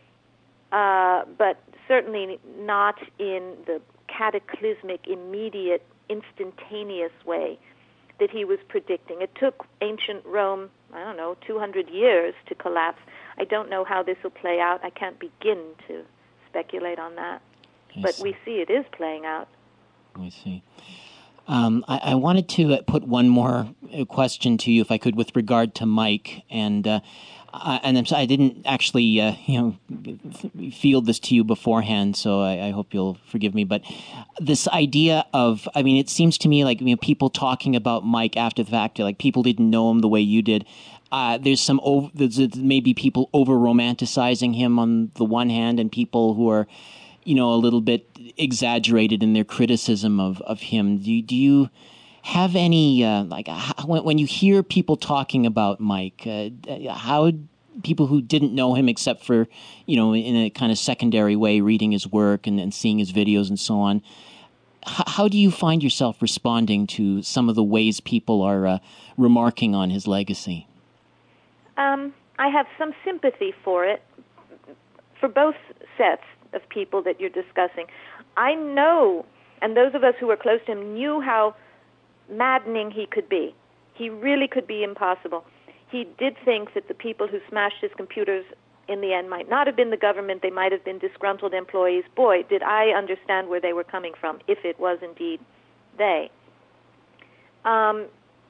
Uh, but certainly not in the cataclysmic, immediate, instantaneous way that he was predicting. It took ancient Rome, I don't know, two hundred years to collapse. I don't know how this will play out. I can't begin to speculate on that. I but see. We see it is playing out. I see. Um, I, I wanted to put one more question to you, if I could, with regard to Mike. And uh, I, and I'm sorry, I didn't actually, uh, you know, field this to you beforehand, so I, I hope you'll forgive me. But this idea of, I mean, it seems to me like, you know, people talking about Mike after the fact, like people didn't know him the way you did. Uh, there's some, over, there's maybe people over romanticizing him on the one hand, and people who are, you know, a little bit exaggerated in their criticism of, of him. Do you, do you have any, uh, like, how, when, when you hear people talking about Mike, uh, how people who didn't know him except for, you know, in a kind of secondary way, reading his work and, and seeing his videos and so on, how, how do you find yourself responding to some of the ways people are uh, remarking on his legacy? Um, I have some sympathy for it, for both sets of people that you're discussing. I know, and those of us who were close to him knew how maddening he could be. He really could be impossible. He did think that the people who smashed his computers in the end might not have been the government. They might have been disgruntled employees. Boy, did I understand where they were coming from, if it was indeed they. Um,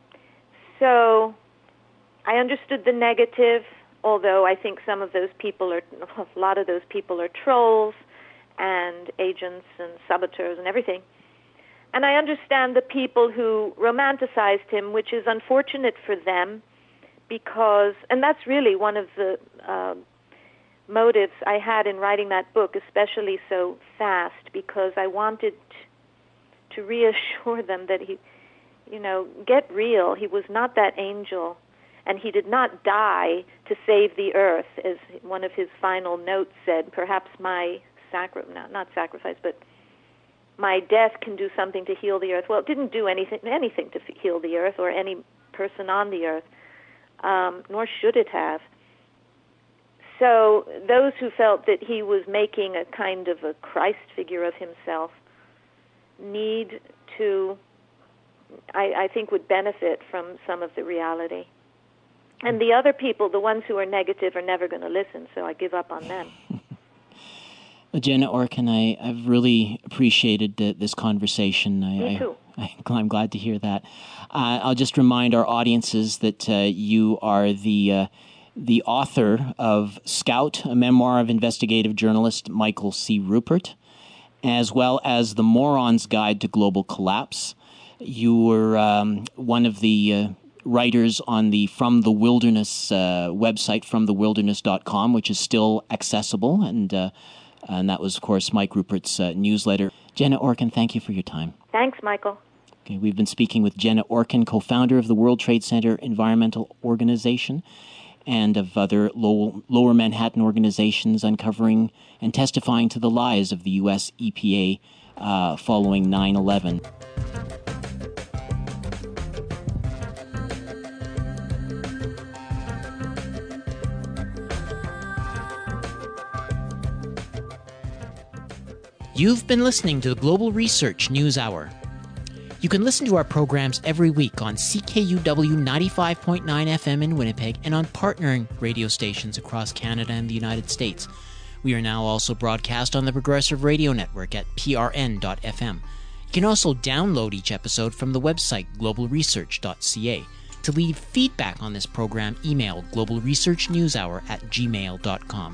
so I understood the negative, although I think some of those people are, a lot of those people are trolls and agents and saboteurs and everything. And I understand the people who romanticized him, which is unfortunate for them because, and that's really one of the uh, motives I had in writing that book, especially so fast, because I wanted to reassure them that he, you know, get real. He was not that angel. And he did not die to save the earth, as one of his final notes said. Perhaps my sacri- not, not sacrifice, but my death can do something to heal the earth. Well, it didn't do anything anything to f- heal the earth or any person on the earth, um, nor should it have. So those who felt that he was making a kind of a Christ figure of himself need to, I, I think, would benefit from some of the reality. And the other people, the ones who are negative, are never going to listen, so I give up on them. Jenna Orkin, I, I've really appreciated uh, this conversation. I, Me too. I, I, I'm glad to hear that. Uh, I'll just remind our audiences that uh, you are the uh, the author of Scout, a memoir of investigative journalist Michael C. Ruppert, as well as The Moron's Guide to Global Collapse. You were um, one of the Uh, writers on the From the Wilderness uh, website, from the wilderness dot com, which is still accessible, and uh, and that was, of course, Mike Ruppert's uh, newsletter. Jenna Orkin, thank you for your time. Thanks, Michael. Okay, we've been speaking with Jenna Orkin, co-founder of the World Trade Center Environmental Organization and of other low, lower Manhattan organizations, uncovering and testifying to the lies of the U S E P A uh, following nine eleven. You've been listening to the Global Research News Hour. You can listen to our programs every week on C K U W ninety-five point nine F M in Winnipeg and on partnering radio stations across Canada and the United States. We are now also broadcast on the Progressive Radio Network at P R N dot F M. You can also download each episode from the website global research dot c a. To leave feedback on this program, email global research news hour at gmail dot com.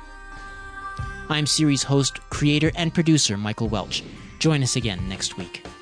I'm series host, creator, and producer Michael Welch. Join us again next week.